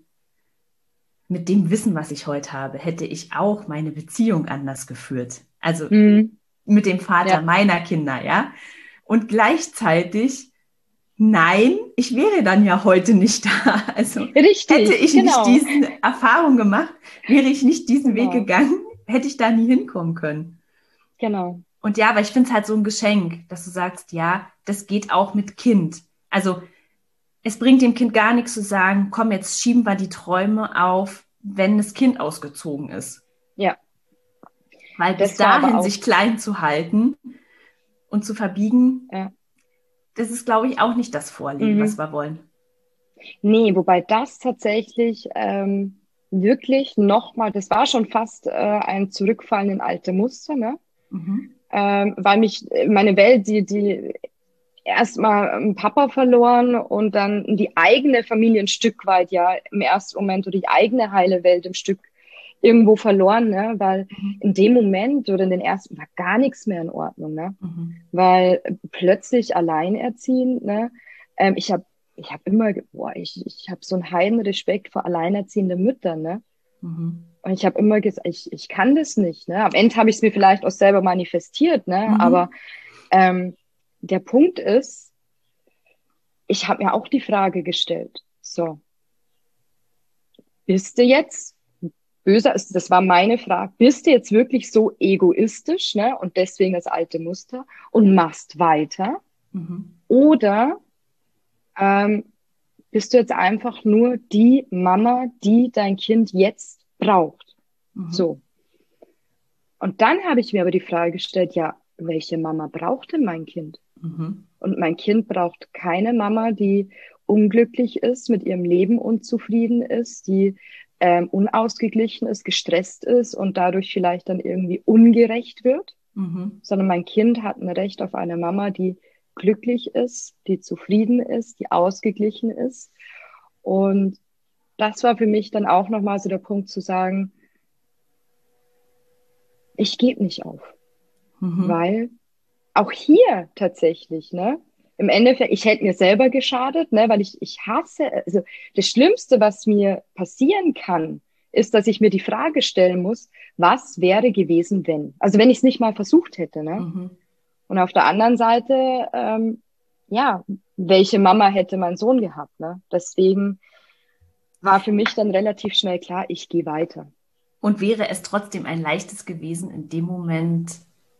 mit dem Wissen, was ich heute habe, hätte ich auch meine Beziehung anders geführt. Also mit dem Vater meiner Kinder, ja. Und gleichzeitig, nein, ich wäre dann ja heute nicht da. Also Richtig, hätte ich nicht diese Erfahrung gemacht, wäre ich nicht diesen Weg gegangen, hätte ich da nie hinkommen können. Genau. Und ja, aber ich finde es halt so ein Geschenk, dass du sagst, ja, das geht auch mit Kind. Also es bringt dem Kind gar nichts zu sagen, komm, jetzt schieben wir die Träume auf, wenn das Kind ausgezogen ist. Ja. Weil bis dahin sich klein zu halten und zu verbiegen, das ist, glaube ich, auch nicht das Vorleben, was wir wollen. Nee, wobei das tatsächlich wirklich nochmal, das war schon fast ein Zurückfallen in alte Muster, ne? Weil meine Welt, die erstmal einen Papa verloren und dann die eigene Familie ein Stück weit, ja, im ersten Moment oder die eigene heile Welt ein Stück irgendwo verloren, ne? Weil in dem Moment oder in den ersten war gar nichts mehr in Ordnung, ne? Weil plötzlich alleinerziehend, ne? Ich habe immer, ich habe so einen heilen Respekt vor alleinerziehenden Müttern, ne? Und ich habe immer gesagt, ich kann das nicht, ne? Am Ende habe ich es mir vielleicht auch selber manifestiert, ne? Aber der Punkt ist, ich habe mir auch die Frage gestellt, so, bist du jetzt böse, das war meine Frage, bist du jetzt wirklich so egoistisch, ne? Und deswegen das alte Muster und machst weiter? Oder bist du jetzt einfach nur die Mama, die dein Kind jetzt braucht? So. Und dann habe ich mir aber die Frage gestellt, ja, welche Mama braucht denn mein Kind? Und mein Kind braucht keine Mama, die unglücklich ist, mit ihrem Leben unzufrieden ist, die unausgeglichen ist, gestresst ist und dadurch vielleicht dann irgendwie ungerecht wird, sondern mein Kind hat ein Recht auf eine Mama, die glücklich ist, die zufrieden ist, die ausgeglichen ist. Und das war für mich dann auch nochmal so der Punkt zu sagen, ich gebe nicht auf, weil auch hier tatsächlich, ne, im Endeffekt, ich hätte mir selber geschadet, ne, weil ich hasse, also das Schlimmste, was mir passieren kann, ist, dass ich mir die Frage stellen muss, was wäre gewesen, wenn? Also wenn ich es nicht mal versucht hätte, ne? Und auf der anderen Seite, ja, welche Mama hätte mein Sohn gehabt, ne? Deswegen war für mich dann relativ schnell klar, ich gehe weiter. Und wäre es trotzdem ein leichtes gewesen, in dem Moment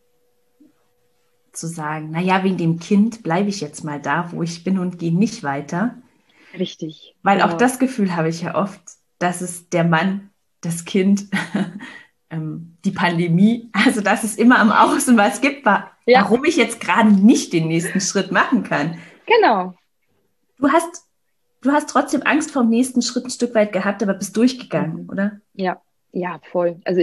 zu sagen, naja, wegen dem Kind bleibe ich jetzt mal da, wo ich bin und gehe nicht weiter. Richtig. Weil auch das Gefühl habe ich ja oft, dass es der Mann, das Kind, die Pandemie, also dass es immer am Außen was gibt, warum ich jetzt gerade nicht den nächsten Schritt machen kann. Genau. Du hast trotzdem Angst vor dem nächsten Schritt ein Stück weit gehabt, aber bist durchgegangen, oder? Ja, voll. Also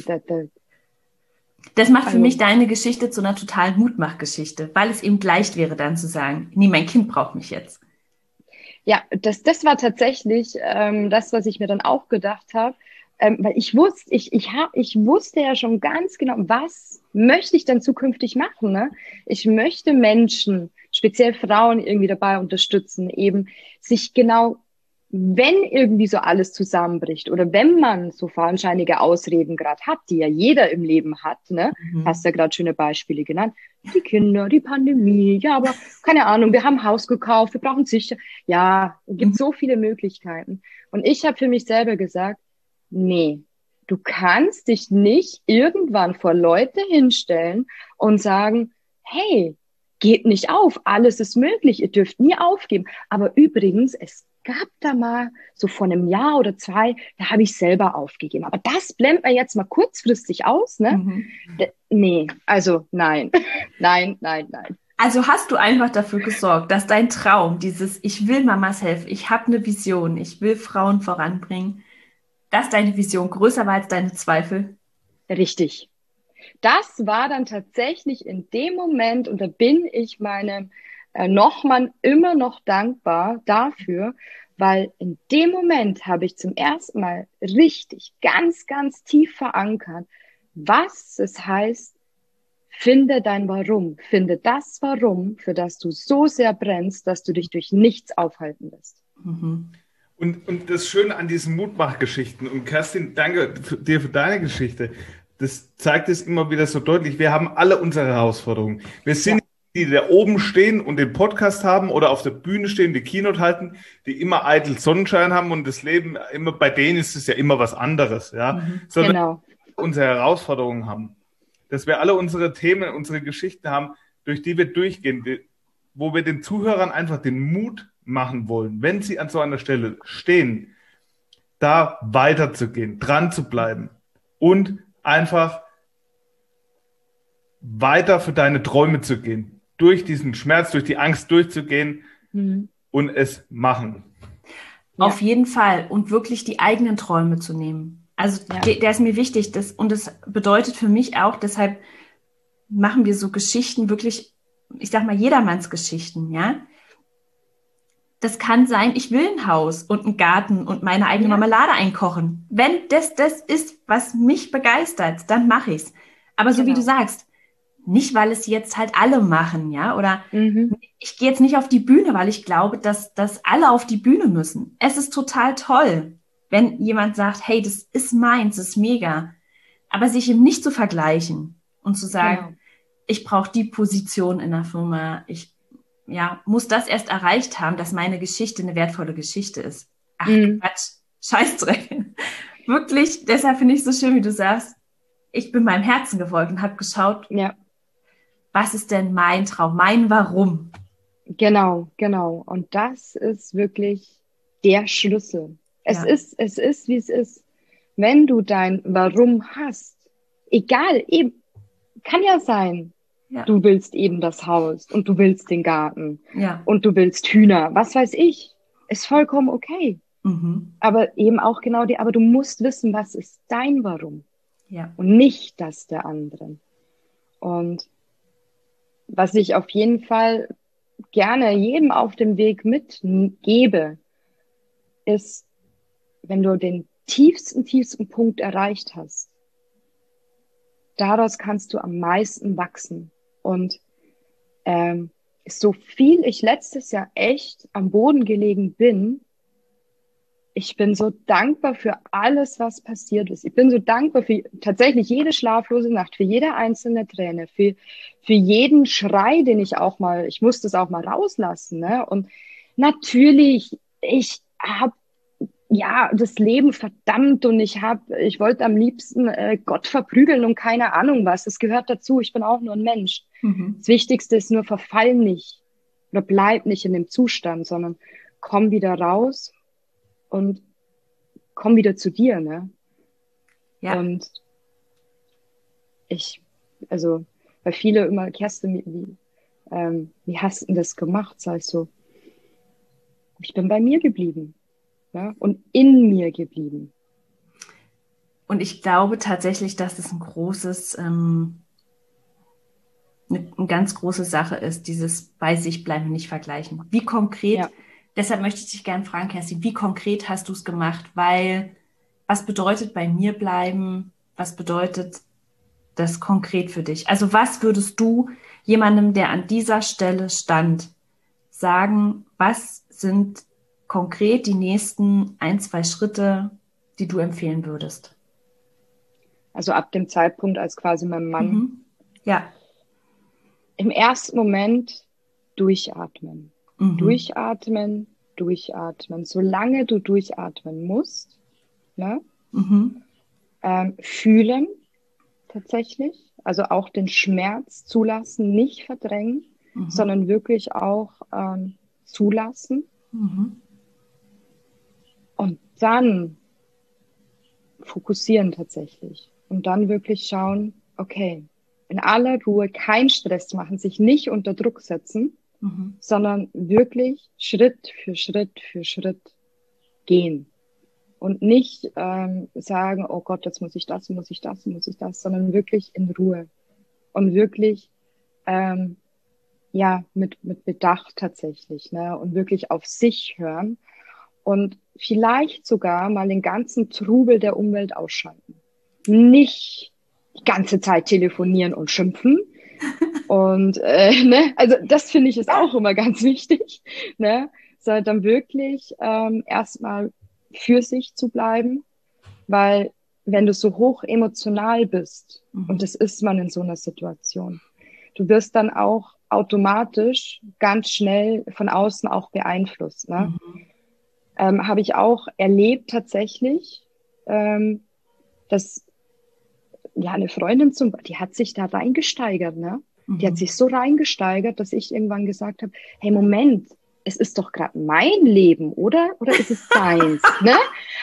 das macht für mich deine Geschichte zu einer totalen Mutmachgeschichte, weil es eben leicht wäre, dann zu sagen, nee, mein Kind braucht mich jetzt. Ja, das war tatsächlich das, was ich mir dann auch gedacht habe, weil ich wusste ja schon ganz genau, was möchte ich dann zukünftig machen, ne? Ich möchte Menschen, speziell Frauen irgendwie dabei unterstützen, eben sich genau, wenn irgendwie so alles zusammenbricht oder wenn man so fadenscheinige Ausreden gerade hat, die ja jeder im Leben hat, ne? Hast ja gerade schöne Beispiele genannt. Die Kinder, die Pandemie, ja, aber keine Ahnung, wir haben ein Haus gekauft, wir brauchen sicher. Ja, es gibt so viele Möglichkeiten. Und ich habe für mich selber gesagt, nee, du kannst dich nicht irgendwann vor Leute hinstellen und sagen, hey, gebt nicht auf, alles ist möglich, ihr dürft nie aufgeben. Aber übrigens, es gab da mal so vor einem Jahr oder 2, da habe ich selber aufgegeben. Aber das blenden wir jetzt mal kurzfristig aus, ne? Nee, also nein. Nein. Also hast du einfach dafür gesorgt, dass dein Traum, dieses ich will Mamas helfen, ich habe eine Vision, ich will Frauen voranbringen, dass deine Vision größer war als deine Zweifel? Richtig. Das war dann tatsächlich in dem Moment, und da bin ich meinem Nochmann immer noch dankbar dafür, weil in dem Moment habe ich zum ersten Mal richtig, ganz, ganz tief verankert, was es heißt, finde dein Warum, finde das Warum, für das du so sehr brennst, dass du dich durch nichts aufhalten lässt. Und das Schöne an diesen Mutmachgeschichten, und Kerstin, danke dir für deine Geschichte, das zeigt es immer wieder so deutlich, wir haben alle unsere Herausforderungen. Wir sind die da oben stehen und den Podcast haben oder auf der Bühne stehen, die Keynote halten, die immer eitel Sonnenschein haben und das Leben, immer bei denen ist es ja immer was anderes, ja. Sondern unsere Herausforderungen haben. Dass wir alle unsere Themen, unsere Geschichten haben, durch die wir durchgehen, wo wir den Zuhörern einfach den Mut machen wollen, wenn sie an so einer Stelle stehen, da weiterzugehen, dran zu bleiben und einfach weiter für deine Träume zu gehen, durch diesen Schmerz, durch die Angst durchzugehen und es machen. Auf jeden Fall und wirklich die eigenen Träume zu nehmen. Also der ist mir wichtig und das bedeutet für mich auch, deshalb machen wir so Geschichten wirklich, ich sag mal Jedermannsgeschichten, ja. Das kann sein, ich will ein Haus und einen Garten und meine eigene Marmelade einkochen. Wenn das ist, was mich begeistert, dann mache ich's. Aber so wie du sagst, nicht, weil es jetzt halt alle machen, ja, oder ich gehe jetzt nicht auf die Bühne, weil ich glaube, dass alle auf die Bühne müssen. Es ist total toll, wenn jemand sagt, hey, das ist meins, das ist mega. Aber sich eben nicht zu vergleichen und zu sagen, ich brauche die Position in der Firma, ich muss das erst erreicht haben, dass meine Geschichte eine wertvolle Geschichte ist. Ach, Quatsch, Scheißdreck. Wirklich, deshalb finde ich es so schön, wie du sagst, ich bin meinem Herzen gefolgt und habe geschaut, was ist denn mein Traum, mein Warum? Genau. Und das ist wirklich der Schlüssel. Es ist, wie es ist. Wenn du dein Warum hast, egal, eben, kann ja sein, Ja. Du willst eben das Haus und du willst den Garten Ja. und du willst Hühner, was weiß ich. Ist vollkommen okay. Mhm. Aber eben auch genau aber du musst wissen, was ist dein Warum Ja. und nicht das der anderen. Und was ich auf jeden Fall gerne jedem auf dem Weg mitgebe, ist, wenn du den tiefsten Punkt erreicht hast, daraus kannst du am meisten wachsen. Und so viel ich letztes Jahr echt am Boden gelegen bin, ich bin so dankbar für alles, was passiert ist. Ich bin so dankbar für tatsächlich jede schlaflose Nacht, für jede einzelne Träne, für jeden Schrei, den ich musste es auch mal rauslassen. Ne? Und natürlich, ich habe ja das Leben verdammt und ich wollte am liebsten Gott verprügeln und keine Ahnung was. Das gehört dazu. Ich bin auch nur ein Mensch. Mhm. Das Wichtigste ist nur, verfall nicht oder bleib nicht in dem Zustand, sondern komm wieder raus und komm wieder zu dir, ne? Ja. Und weil viele immer, Kerstin, wie hast du denn das gemacht? Sag ich so, ich bin bei mir geblieben, ja? Und in mir geblieben. Und ich glaube tatsächlich, dass es eine ganz große Sache ist, dieses bei sich bleiben, nicht vergleichen. Wie konkret, Ja. deshalb möchte ich dich gerne fragen, Kerstin, wie konkret hast du es gemacht? Weil, was bedeutet bei mir bleiben? Was bedeutet das konkret für dich? Also was würdest du jemandem, der an dieser Stelle stand, sagen, was sind konkret die nächsten 1, 2 Schritte, die du empfehlen würdest? Also ab dem Zeitpunkt, als quasi mein Mann Ja. im ersten Moment durchatmen. Durchatmen. Solange du durchatmen musst, ne? Fühlen tatsächlich, also auch den Schmerz zulassen, nicht verdrängen, sondern wirklich auch zulassen. Und dann fokussieren tatsächlich. Und dann wirklich schauen, okay, in aller Ruhe, keinen Stress machen, sich nicht unter Druck setzen, sondern wirklich Schritt für Schritt gehen. Und nicht sagen, oh Gott, jetzt muss ich das, sondern wirklich in Ruhe. Und wirklich, mit Bedacht tatsächlich, ne? Und wirklich auf sich hören. Und vielleicht sogar mal den ganzen Trubel der Umwelt ausschalten. Nicht die ganze Zeit telefonieren und schimpfen. Und ne? Also das finde ich ist auch immer ganz wichtig, ne? Sondern wirklich erstmal für sich zu bleiben, weil wenn du so hoch emotional bist, und das ist man in so einer Situation, du wirst dann auch automatisch ganz schnell von außen auch beeinflusst, ne? Habe ich auch erlebt tatsächlich, dass eine Freundin die hat sich da reingesteigert, ne? Die hat sich so reingesteigert, dass ich irgendwann gesagt habe, hey, Moment, es ist doch gerade mein Leben, oder? Oder ist es deins, ne?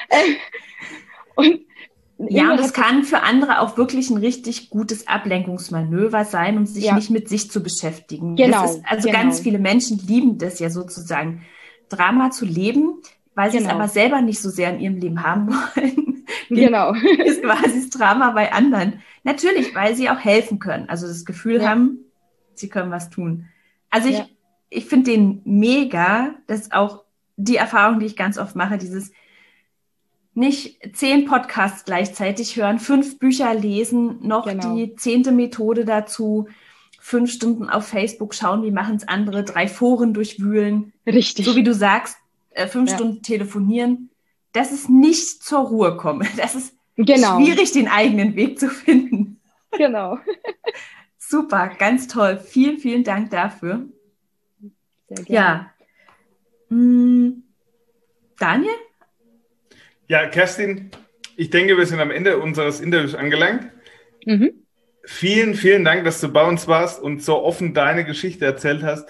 Und das kann für andere auch wirklich ein richtig gutes Ablenkungsmanöver sein, um sich nicht mit sich zu beschäftigen. Genau. Ganz viele Menschen lieben das ja sozusagen, Drama zu leben, weil sie es aber selber nicht so sehr in ihrem Leben haben wollen. Genau. Ist quasi das Drama bei anderen. Natürlich, weil sie auch helfen können. Also das Gefühl haben, sie können was tun. Also ich finde den mega, dass auch die Erfahrung, die ich ganz oft mache, dieses nicht 10 Podcasts gleichzeitig hören, 5 Bücher lesen, noch die 10. Methode dazu, 5 Stunden auf Facebook schauen, wie machen es andere, 3 Foren durchwühlen. Richtig. So wie du sagst, 5 Stunden telefonieren. Das ist nicht zur Ruhe kommen. Das ist schwierig, den eigenen Weg zu finden. Genau. Super, ganz toll. Vielen, vielen Dank dafür. Sehr gerne. Ja. Daniel? Ja, Kerstin, ich denke, wir sind am Ende unseres Interviews angelangt. Vielen, vielen Dank, dass du bei uns warst und so offen deine Geschichte erzählt hast.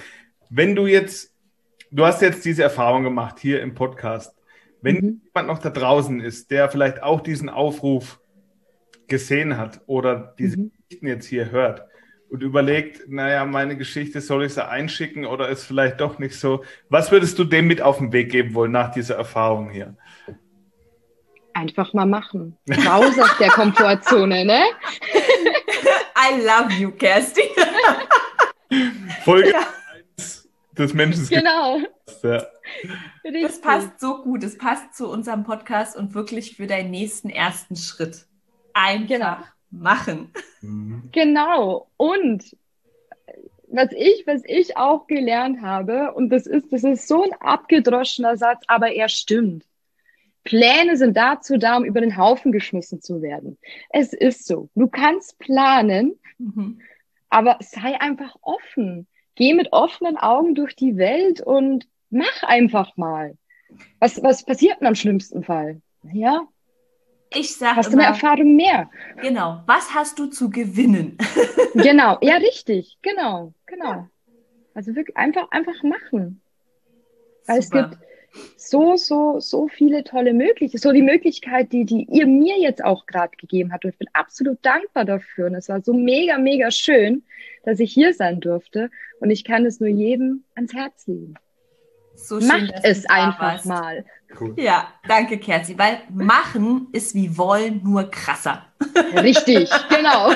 Du hast jetzt diese Erfahrung gemacht hier im Podcast. Wenn jemand noch da draußen ist, der vielleicht auch diesen Aufruf gesehen hat oder diese Geschichten jetzt hier hört und überlegt, naja, meine Geschichte, soll ich sie einschicken oder ist vielleicht doch nicht so? Was würdest du dem mit auf den Weg geben wollen nach dieser Erfahrung hier? Einfach mal machen. Raus aus der Komfortzone, ne? I love you, Kerstin. Folge 1 des Menschen. Genau. Ja. Das passt so gut. Es passt zu unserem Podcast und wirklich für deinen nächsten ersten Schritt. Einfach machen. Genau. Und was ich auch gelernt habe, und das ist so ein abgedroschener Satz, aber er stimmt. Pläne sind dazu da, um über den Haufen geschmissen zu werden. Es ist so. Du kannst planen, aber sei einfach offen. Geh mit offenen Augen durch die Welt und mach einfach mal. Was passiert denn am schlimmsten Fall? Ja, ich sage hast du eine Erfahrung mehr? Genau. Was hast du zu gewinnen? Genau. Ja, richtig. Genau. Also wirklich einfach machen. Weil es gibt so viele tolle Möglichkeiten. So die Möglichkeit, die ihr mir jetzt auch gerade gegeben habt. Und ich bin absolut dankbar dafür. Und es war so mega, mega schön, dass ich hier sein durfte. Und ich kann es nur jedem ans Herz legen. So schön, macht es einfach mal. Cool. Ja, danke, Kerzi. Weil machen ist wie wollen, nur krasser. Richtig, genau.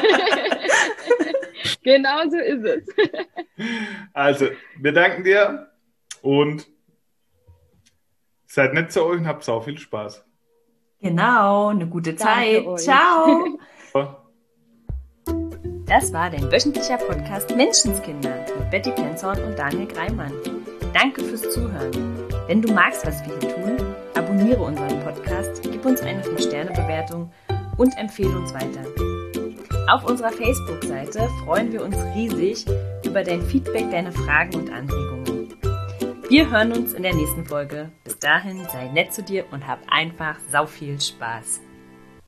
Genau so ist es. Also, wir danken dir und seid nett zu euch und habt sau viel Spaß. Genau, eine gute Zeit. Danke euch. Ciao. Das war dein wöchentlicher Podcast Menschenskinder mit Betty Penzorn und Daniel Greimann. Danke fürs Zuhören. Wenn du magst, was wir hier tun, abonniere unseren Podcast, gib uns eine 5-Sterne-Bewertung und empfehle uns weiter. Auf unserer Facebook-Seite freuen wir uns riesig über dein Feedback, deine Fragen und Anregungen. Wir hören uns in der nächsten Folge. Bis dahin, sei nett zu dir und hab einfach sau viel Spaß.